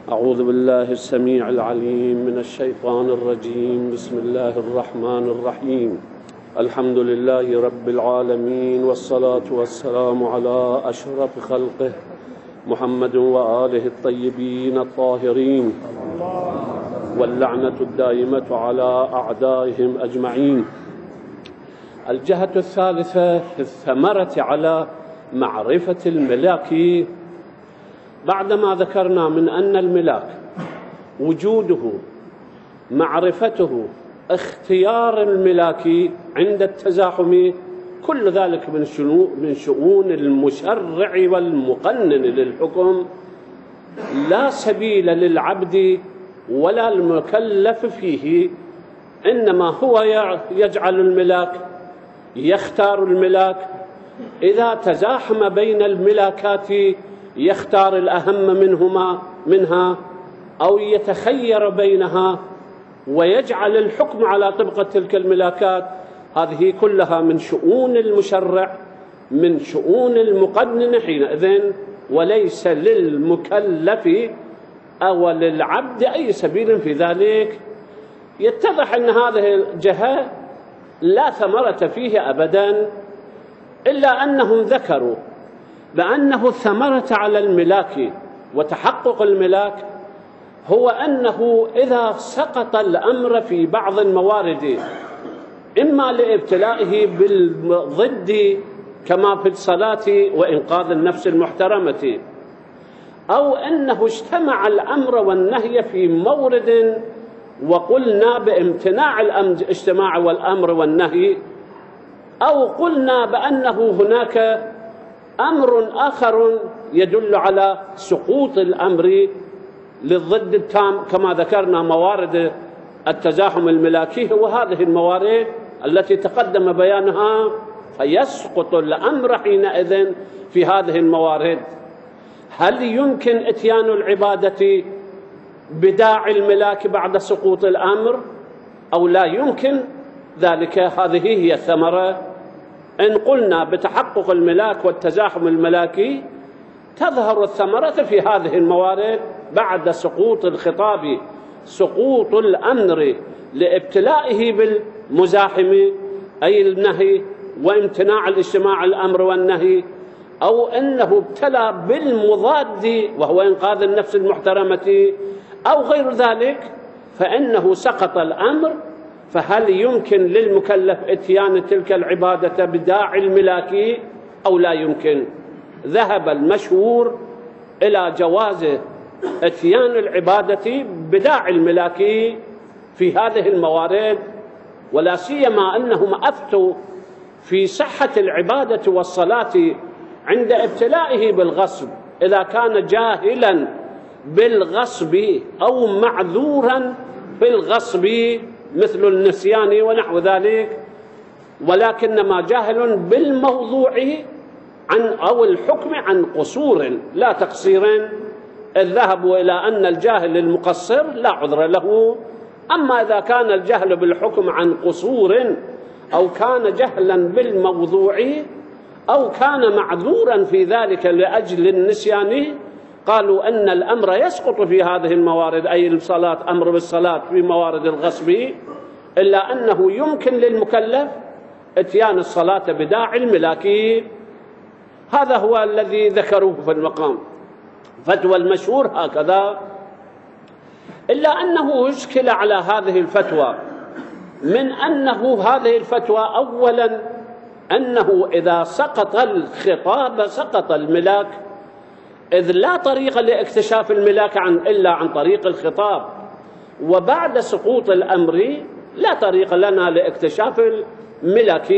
أعوذ بالله السميع العليم من الشيطان الرجيم. بسم الله الرحمن الرحيم. الحمد لله رب العالمين، والصلاة والسلام على أشرف خلقه محمد وآله الطيبين الطاهرين، واللعنة الدائمة على أعدائهم أجمعين. الجهة الثالثة في الثمرة على معرفة الملاك. بعدما ذكرنا من أن الملاك وجوده، معرفته، اختيار الملاك عند التزاحم، كل ذلك من شؤون المشرع والمقنن للحكم، لا سبيل للعبد ولا المكلف فيه، إنما هو يجعل الملاك، يختار الملاك. إذا تزاحم بين الملاكات يختار الأهم منها أو يتخير بينها ويجعل الحكم على طبق تلك الملاكات. هذه كلها من شؤون المشرع، من شؤون المقنن حينئذ، وليس للمكلف أو للعبد أي سبيل في ذلك. يتضح أن هذه الجهة لا ثمرة فيه أبدا، إلا أنهم ذكروا بأنه الثمرة على الملاك وتحقق الملاك هو أنه إذا سقط الأمر في بعض الموارد، إما لابتلائه بالضد كما في الصلاة وإنقاذ النفس المحترمة، أو أنه اجتمع الأمر والنهي في مورد وقلنا بامتناع الاجتماع والأمر والنهي، أو قلنا بأنه هناك أمر آخر يدل على سقوط الأمر للضد التام، كما ذكرنا موارد التزاحم الملاكي، وهذه الموارد التي تقدم بيانها، فيسقط الأمر حينئذ في هذه الموارد. هل يمكن إتيان العبادة بداعي الملاك بعد سقوط الأمر أو لا يمكن ذلك؟ هذه هي الثمرة. إن قلنا بتحقق الملاك والتزاحم الملاكي تظهر الثمرة في هذه الموارد بعد سقوط الخطاب، سقوط الأمر لابتلائه بالمزاحم أي النهي وامتناع الاجتماع الأمر والنهي، أو أنه ابتلى بالمضاد وهو إنقاذ النفس المحترمة أو غير ذلك، فإنه سقط الأمر. فهل يمكن للمكلف إتيان تلك العبادة بداعي الملاك أو لا يمكن؟ ذهب المشهور إلى جواز إتيان العبادة بداعي الملاك في هذه الموارد، ولا سيما أنهم أفتوا في صحة العبادة والصلاة عند ابتلائه بالغصب، إذا كان جاهلا بالغصب أو معذورا بالغصب مثل النسيان ونحو ذلك، ولكنما جاهل بالموضوع أو الحكم عن قصور لا تقصير، إذ ذهبوا إلى أن الجاهل المقصر لا عذر له. أما إذا كان الجهل بالحكم عن قصور أو كان جهلا بالموضوع أو كان معذورا في ذلك لأجل النسيان، قالوا أن الأمر يسقط في هذه الموارد، أي الصلاة، أمر بالصلاة في موارد الغصب، إلا أنه يمكن للمكلف إتيان الصلاة بداعي الملاكي. هذا هو الذي ذكروه في المقام، فتوى المشهور هكذا. إلا أنه يشكل على هذه الفتوى من أنه هذه الفتوى أولا أنه إذا سقط الخطاب سقط الملاك، إذ لا طريق لاكتشاف الملاك إلا عن طريق الخطاب، وبعد سقوط الأمر لا طريق لنا لاكتشاف الملاك.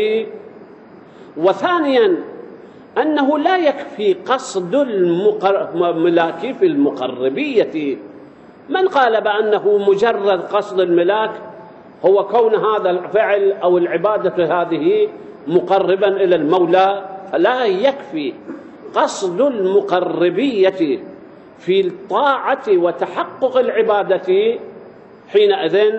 وثانيا أنه لا يكفي قصد الملاك في المقربية. من قال بأنه مجرد قصد الملاك هو كون هذا الفعل أو العبادة هذه مقربا إلى المولى، فلا يكفي قصد المقربية في الطاعة وتحقق العبادة حينئذ،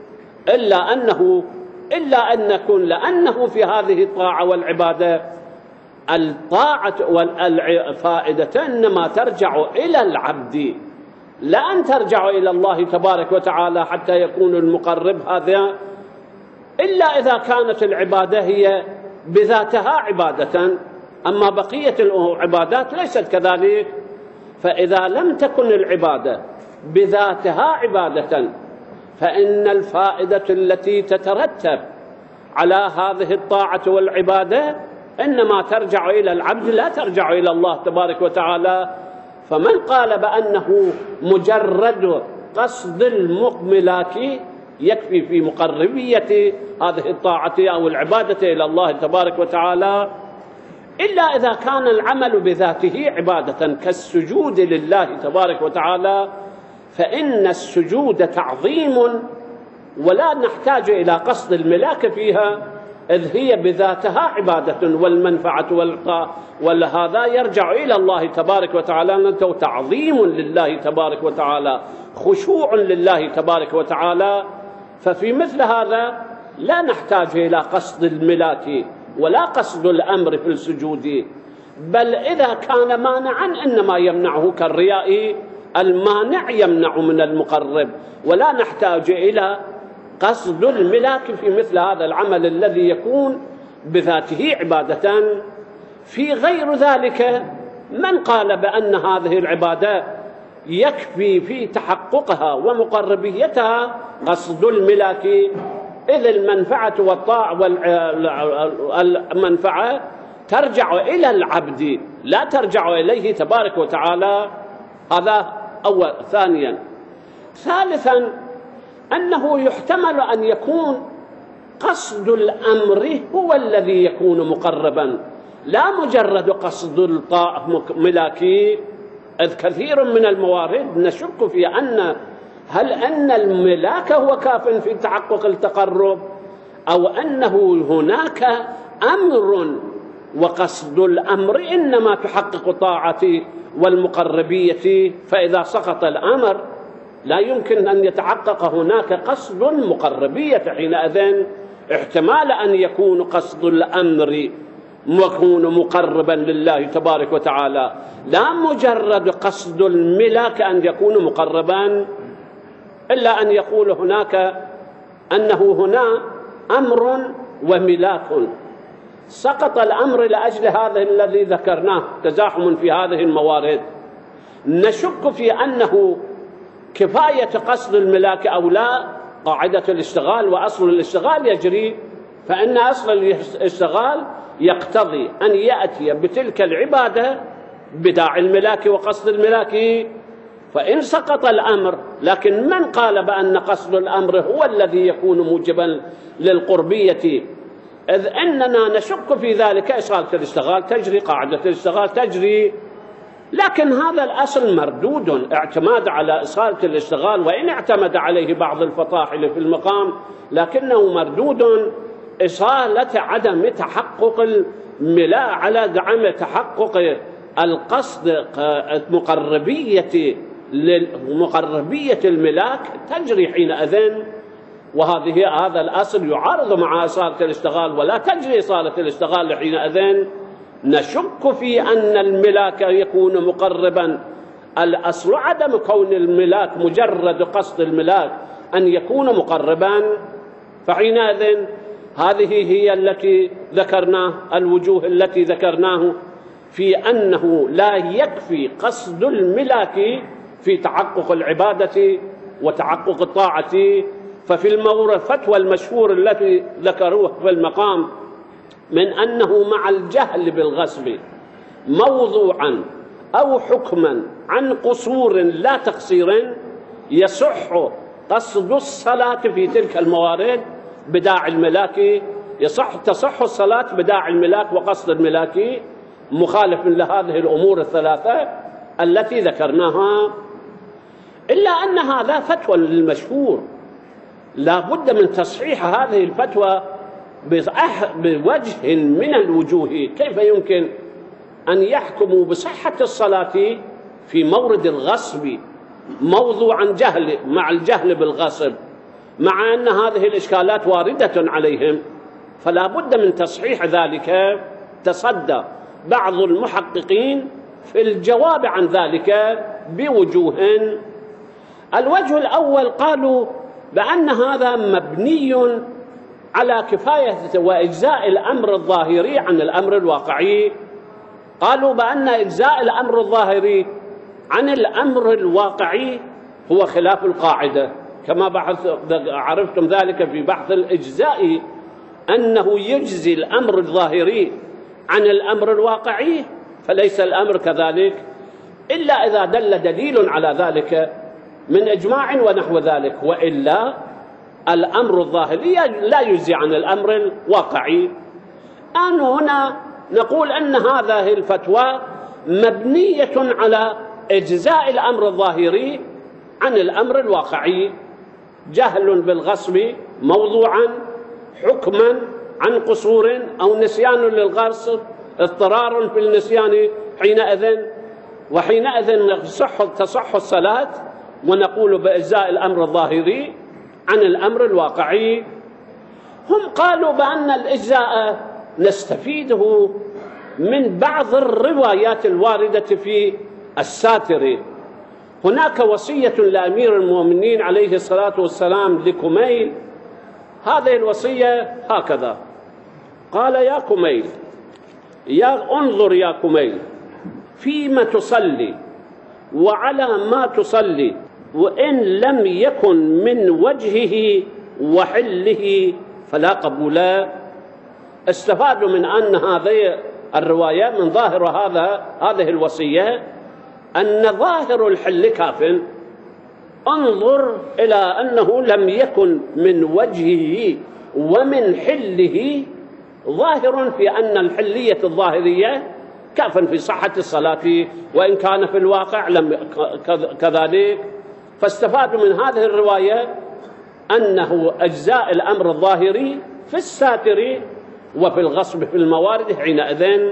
إلا أن يكون لأنه في هذه الطاعة والعبادة الطاعة والفائدة إنما ترجع إلى العبد لأن ترجع إلى الله تبارك وتعالى حتى يكون المقرب هذا، إلا إذا كانت العبادة هي بذاتها عبادة، أما بقية العبادات ليست كذلك. فإذا لم تكن العبادة بذاتها عبادة، فإن الفائدة التي تترتب على هذه الطاعة والعبادة إنما ترجع إلى العبد، لا ترجع إلى الله تبارك وتعالى. فمن قال بأنه مجرد قصد المقملات يكفي في مقربية هذه الطاعة أو العبادة إلى الله تبارك وتعالى، إلا إذا كان العمل بذاته عبادة كالسجود لله تبارك وتعالى، فإن السجود تعظيم ولا نحتاج إلى قصد الملاك فيها، إذ هي بذاتها عبادة، والمنفعة والعطاء وهذا يرجع إلى الله تبارك وتعالى، أنه تعظيم لله تبارك وتعالى، خشوع لله تبارك وتعالى. ففي مثل هذا لا نحتاج إلى قصد الملاك ولا قصد الأمر في السجود، بل إذا كان مانعا إنما يمنعه كالرياء، المانع يمنع من المقرب، ولا نحتاج إلى قصد الملاك في مثل هذا العمل الذي يكون بذاته عبادة. في غير ذلك من قال بأن هذه العبادة يكفي في تحققها ومقربيتها قصد الملاك، إذ المنفعة والطاعة والمنفعة ترجع إلى العبد لا ترجع إليه تبارك وتعالى. هذا أول. ثالثا أنه يحتمل أن يكون قصد الأمر هو الذي يكون مقربا، لا مجرد قصد الطاعة ملاكي، إذ كثير من الموارد نشك في هل أن الملاك هو كاف في تحقق التقرب، أو أنه هناك أمر وقصد الأمر إنما تحقق الطاعة والمقربية. فإذا سقط الأمر لا يمكن أن يتحقق هناك قصد المقربية، حينئذ احتمال أن يكون قصد الأمر يكون مقربا لله تبارك وتعالى، لا مجرد قصد الملاك أن يكون مقربا، إلا أن يقول هناك أنه هنا أمر وملاك، سقط الأمر لأجل هذا الذي ذكرناه تزاحم في هذه الموارد. نشك في أنه كفاية قصد الملاك أو لا. قاعدة الاشتغال وأصل الاشتغال يجري، فإن أصل الاشتغال يقتضي أن يأتي بتلك العبادة بداعي الملاك وقصد الملاك. فإن سقط الأمر، لكن من قال بأن قصد الأمر هو الذي يكون موجبا للقربية؟ إذ أننا نشك في ذلك. إصالة الاشتغال تجري، قاعدة الاشتغال تجري، لكن هذا الأصل مردود. اعتماد على إصالة الاشتغال، وإن اعتمد عليه بعض الفطاحل في المقام، لكنه مردود. إصالة عدم تحقق الملاء على دعم تحقق القصد مقربية الملاك تجري حينئذ. هذا الأصل يعارض مع إصالة الاشتغال، ولا تجري إصالة الاشتغال حينئذ. نشك في أن الملاك يكون مقربا. الأصل عدم كون الملاك مجرد قصد الملاك أن يكون مقربا. فحينئذ هذه هي التي ذكرناه، الوجوه التي ذكرناه في أنه لا يكفي قصد الملاك في تحقق العبادة وتحقق الطاعة. ففي الفتوى المشهور التي ذكروه في المقام من أنه مع الجهل بالغصب موضوعا أو حكما عن قصور لا تقصير يصح قصد الصلاة في تلك الموارد بداعي الملاك، تصح الصلاة بداعي الملاك وقصد الملاك، مخالف لهذه الأمور الثلاثة التي ذكرناها. إلا أن هذا فتوى للمشهور، لا بد من تصحيح هذه الفتوى بوجه من الوجوه. كيف يمكن أن يحكموا بصحة الصلاة في مورد الغصب موضوعا جهل مع الجهل بالغصب، مع أن هذه الإشكالات واردة عليهم؟ فلا بد من تصحيح ذلك. تصدى بعض المحققين في الجواب عن ذلك بوجوه الوجه الأول قالوا بأن هذا مبني على كفاية وإجزاء الأمر الظاهري عن الأمر الواقعي. قالوا بأن إجزاء الأمر الظاهري عن الأمر الواقعي هو خلاف القاعدة، كما عرفتم ذلك في بحث الإجزاء، أنه يجزي الأمر الظاهري عن الأمر الواقعي، فليس الأمر كذلك إلا إذا دل دليل على ذلك من إجماع ونحو ذلك، وإلا الأمر الظاهري لا يجزي عن الأمر الواقعي. الآن هنا نقول أن هذه الفتوى مبنية على إجزاء الأمر الظاهري عن الأمر الواقعي، جهل بالغصب موضوعا، حكما عن قصور أو نسيان للغصب، اضطرار في النسيان وحينئذ تصح الصلاة، ونقول بإجزاء الأمر الظاهري عن الأمر الواقعي. هم قالوا بأن الإجزاء نستفيده من بعض الروايات الواردة في الساتر. هناك وصية لأمير المؤمنين عليه الصلاة والسلام لكميل، هذه الوصية هكذا: قال يا كميل، انظر يا كميل فيما تصلي وعلى ما تصلي، وإن لم يكن من وجهه وحله فلا قبول. استفادوا من أن هذه الرواية من ظاهر هذه الوصية أن ظاهر الحل كاف. انظر إلى أنه لم يكن من وجهه ومن حله، ظاهر في أن الحلية الظاهرية كاف في صحة الصلاة، وإن كان في الواقع لم كذلك. فاستفادوا من هذه الرواية أنه أجزاء الأمر الظاهري في الساتر وفي الغصب في الموارد حينئذ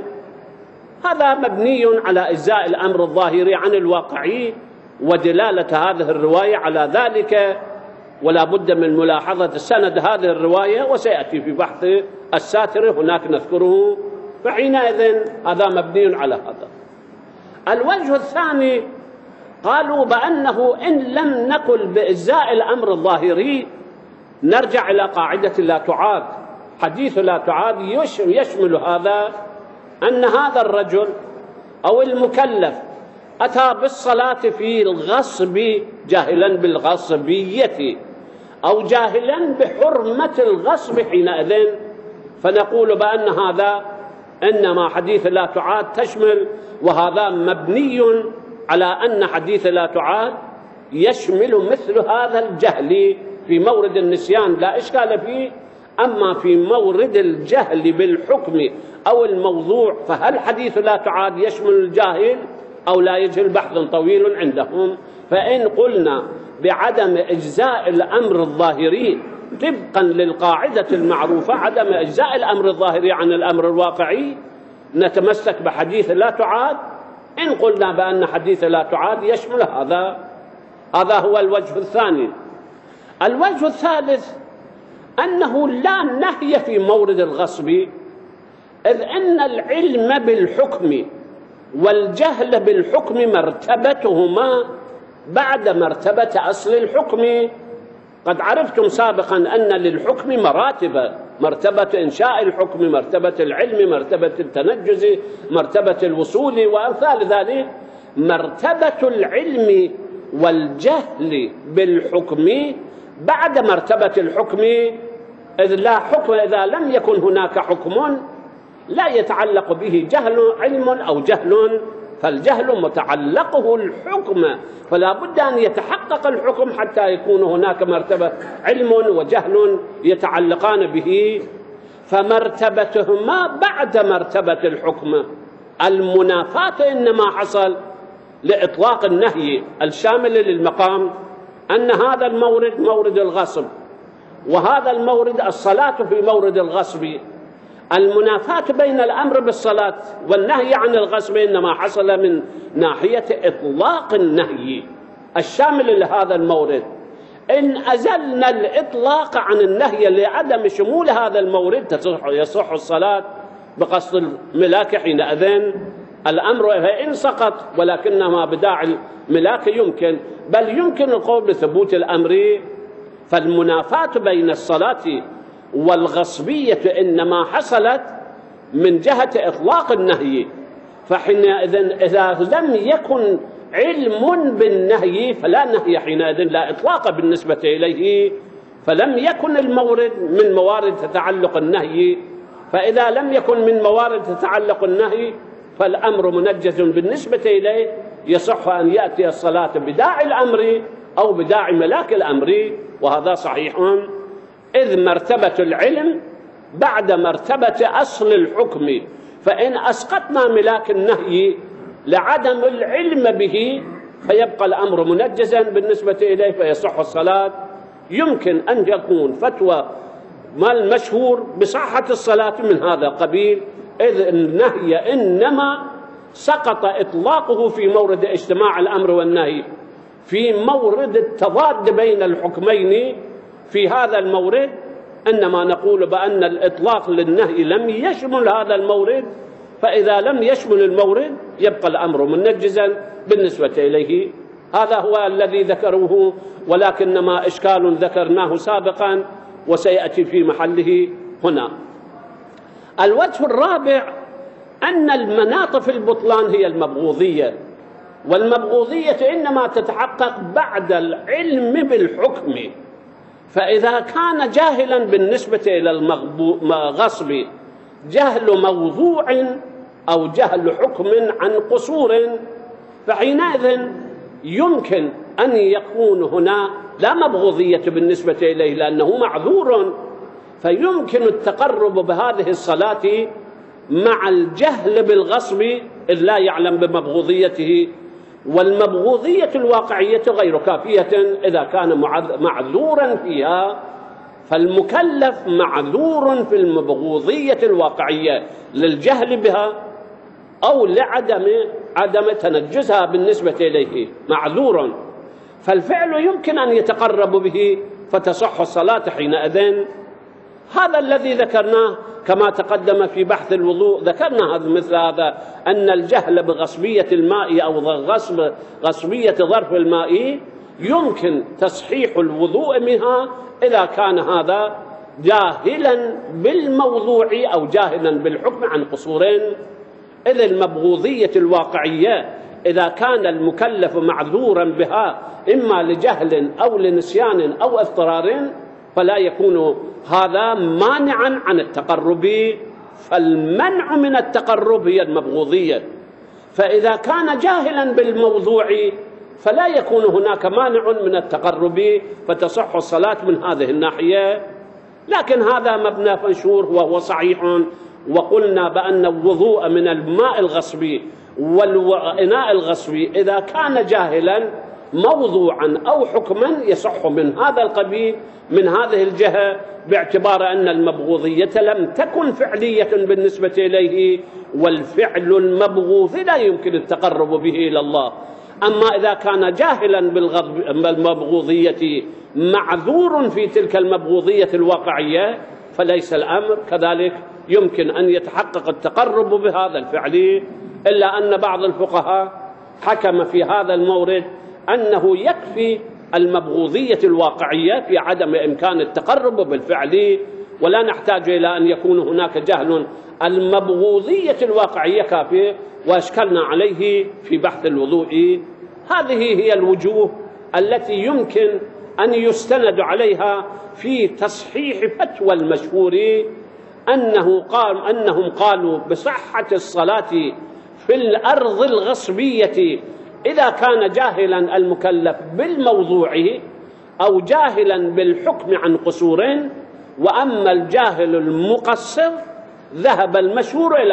هذا مبني على أجزاء الأمر الظاهري عن الواقعي، ودلالة هذه الرواية على ذلك، ولا بد من ملاحظة سند هذه الرواية، وسيأتي في بحث الساتر هناك نذكره، فحينئذ هذا مبني على هذا. الوجه الثاني قالوا بأنه إن لم نقل بإجزاء الأمر الظاهري نرجع إلى قاعدة لا تعاد. حديث لا تعاد يشمل هذا، أن هذا الرجل أو المكلف أتى بالصلاة في الغصب جاهلا بالغصبية أو جاهلا بحرمة الغصب حينئذ، فنقول بأن هذا إنما حديث لا تعاد تشمل، وهذا مبني على أن حديث لا تعاد يشمل مثل هذا الجهل في مورد النسيان لا إشكال فيه. أما في مورد الجهل بالحكم أو الموضوع فهل حديث لا تعاد يشمل الجاهل أو لا يجهل؟ بحث طويل عندهم. فإن قلنا بعدم إجزاء الأمر الظاهري طبقا للقاعدة المعروفة عدم إجزاء الأمر الظاهري عن الأمر الواقعي، نتمسك بحديث لا تعاد. إن قلنا بأن حديث لا تعاد يشمل هذا هو الوجه الثاني. الوجه الثالث أنه لا نهي في مورد الغصب، إذ أن العلم بالحكم والجهل بالحكم مرتبتهما بعد مرتبة أصل الحكم. قد عرفتم سابقا أن للحكم مراتب: مرتبة إنشاء الحكم، مرتبة العلم، مرتبة التنجز، مرتبة الوصول، وأمثال ذلك. مرتبة العلم والجهل بالحكم بعد مرتبة الحكم، إذ لا حكم إذا لم يكن هناك حكم لا يتعلق به علم أو جهل، فالجهل متعلقه الحكم، فلا بد أن يتحقق الحكم حتى يكون هناك مرتبة علم وجهل يتعلقان به، فمرتبتهما بعد مرتبة الحكم. المنافاة إنما حصل لإطلاق النهي الشامل للمقام، أن هذا المورد مورد الغصب وهذا المورد الصلاة في مورد الغصب. المنافاة بين الأمر بالصلاة والنهي عن الغصب إنما حصل من ناحية إطلاق النهي الشامل لهذا المورد. إن أزلنا الإطلاق عن النهي لعدم شمول هذا المورد يصح الصلاة بقصد الملاك حينئذ الأمر إن سقط ولكنما بداعي الملاك يمكن، بل يمكن القول بثبوت الأمر. فالمنافاة بين الصلاة والغصبية إنما حصلت من جهة إطلاق النهي، فحينئذ إذا لم يكن علم بالنهي فلا نهي حينئذ، لا إطلاق بالنسبة إليه، فلم يكن المورد من موارد تتعلق النهي. فإذا لم يكن من موارد تتعلق النهي فالأمر منجز بالنسبة إليه، يصح أن يأتي الصلاة بداعي الأمر أو بداعي ملاك الأمر، وهذا صحيح، إذ مرتبة العلم بعد مرتبة أصل الحكم، فإن أسقطنا ملاك النهي لعدم العلم به فيبقى الأمر منجزا بالنسبة إليه فيصح الصلاة. يمكن أن يكون فتوى ما المشهور بصحة الصلاة من هذا القبيل، إذ النهي إنما سقط إطلاقه في مورد اجتماع الأمر والنهي، في مورد التضاد بين الحكمين. في هذا المورد إنما نقول بأن الإطلاق للنهي لم يشمل هذا المورد، فإذا لم يشمل المورد يبقى الأمر منجزا بالنسبة إليه. هذا هو الذي ذكروه، ولكنما إشكال ذكرناه سابقا وسيأتي في محله هنا. الوجه الرابع أن المناط في البطلان هي المبغوضية، والمبغوضية إنما تتحقق بعد العلم بالحكم. فإذا كان جاهلا بالنسبة إلى الغصب جهل موضوع أو جهل حكم عن قصور، فحينئذ يمكن أن يكون هنا لا مبغوضية بالنسبة إليه لأنه معذور، فيمكن التقرب بهذه الصلاة مع الجهل بالغصب إذ لا يعلم بمبغوضيته. والمبغوضية الواقعية غير كافية إذا كان معذورا فيها، فالمكلف معذور في المبغوضية الواقعية للجهل بها أو لعدم تنجزها بالنسبة إليه، معذور، فالفعل يمكن أن يتقرب به فتصح الصلاة حينئذ. هذا الذي ذكرناه كما تقدم في بحث الوضوء، ذكرنا مثل هذا أن الجهل بغصبية الماء أو غصبية ظرف الماء يمكن تصحيح الوضوء منها إذا كان هذا جاهلا بالموضوع أو جاهلا بالحكم عن قصورين. إذ المبغوضية الواقعية إذا كان المكلف معذورا بها إما لجهل أو لنسيان أو اضطرار فلا يكون هذا مانعا عن التقرب، فالمنع من التقرب هي المبغوضية. فإذا كان جاهلا بالموضوع فلا يكون هناك مانع من التقرب فتصح الصلاة من هذه الناحية. لكن هذا مبنى منشور وهو صحيح، وقلنا بأن الوضوء من الماء الغصبي والإناء الغصبي إذا كان جاهلا موضوعا أو حكما يصح من هذا القبيل من هذه الجهة، باعتبار أن المبغوضية لم تكن فعلية بالنسبة إليه، والفعل المبغوض لا يمكن التقرب به إلى الله. أما إذا كان جاهلا بالمبغوضية معذور في تلك المبغوضية الواقعية فليس الأمر كذلك، يمكن أن يتحقق التقرب بهذا الفعل. إلا أن بعض الفقهاء حكم في هذا المورد أنه يكفي المبغوضية الواقعية في عدم إمكان التقرب بالفعل، ولا نحتاج إلى أن يكون هناك جهل. المبغوضية الواقعية كافية، وأشكلنا عليه في بحث الوضوء. هذه هي الوجوه التي يمكن أن يستند عليها في تصحيح فتوى المشهور أنهم قالوا بصحة الصلاة في الأرض الغصبية إذا كان جاهلا المكلف بالموضوع أو جاهلا بالحكم عن قصور. وأما الجاهل المقصر ذهب المشهور إلى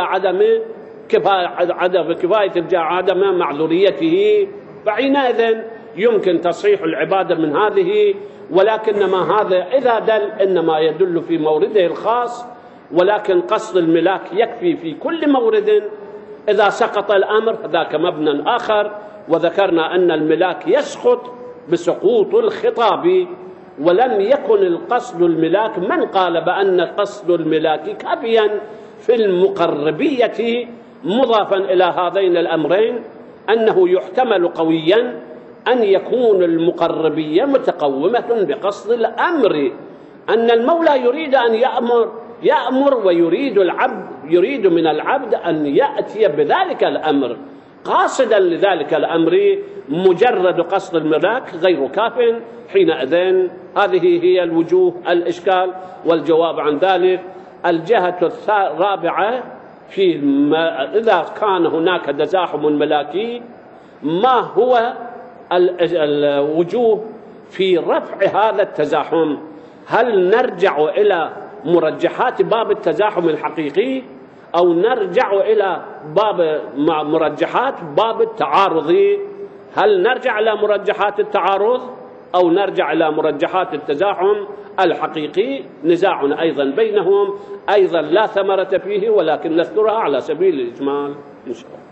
عدم معذوريته، فحينئذ يمكن تصحيح العبادة من هذه. ولكنما هذا إذا دل إنما يدل في مورده الخاص، ولكن قصد الملاك يكفي في كل مورد. إذا سقط الأمر ذاك مبنى آخر، وذكرنا أن الملاك يسقط بسقوط الخطاب، ولم يكن القصد الملاك. من قال بأن قصد الملاك كافيا في المقربية مضافا إلى هذين الأمرين أنه يحتمل قويا أن يكون المقربية متقومة بقصد الأمر، أن المولى يريد أن يأمر ويريد يريد من العبد أن يأتي بذلك الأمر قاصدا لذلك الأمر. مجرد قصد الملاك غير كاف. حينئذ هذه هي الوجوه الإشكال والجواب عن ذلك. الجهة الرابعة إذا كان هناك تزاحم ملاكي ما هو الوجوه في رفع هذا التزاحم؟ هل نرجع إلى مرجحات باب التزاحم الحقيقي أو نرجع إلى مرجحات باب التعارض؟ هل نرجع إلى مرجحات التعارض أو نرجع إلى مرجحات التزاحم الحقيقي؟ نزاع أيضا بينهم، أيضا لا ثمرة فيه، ولكن نذكرها على سبيل الإجمال إن شاء الله.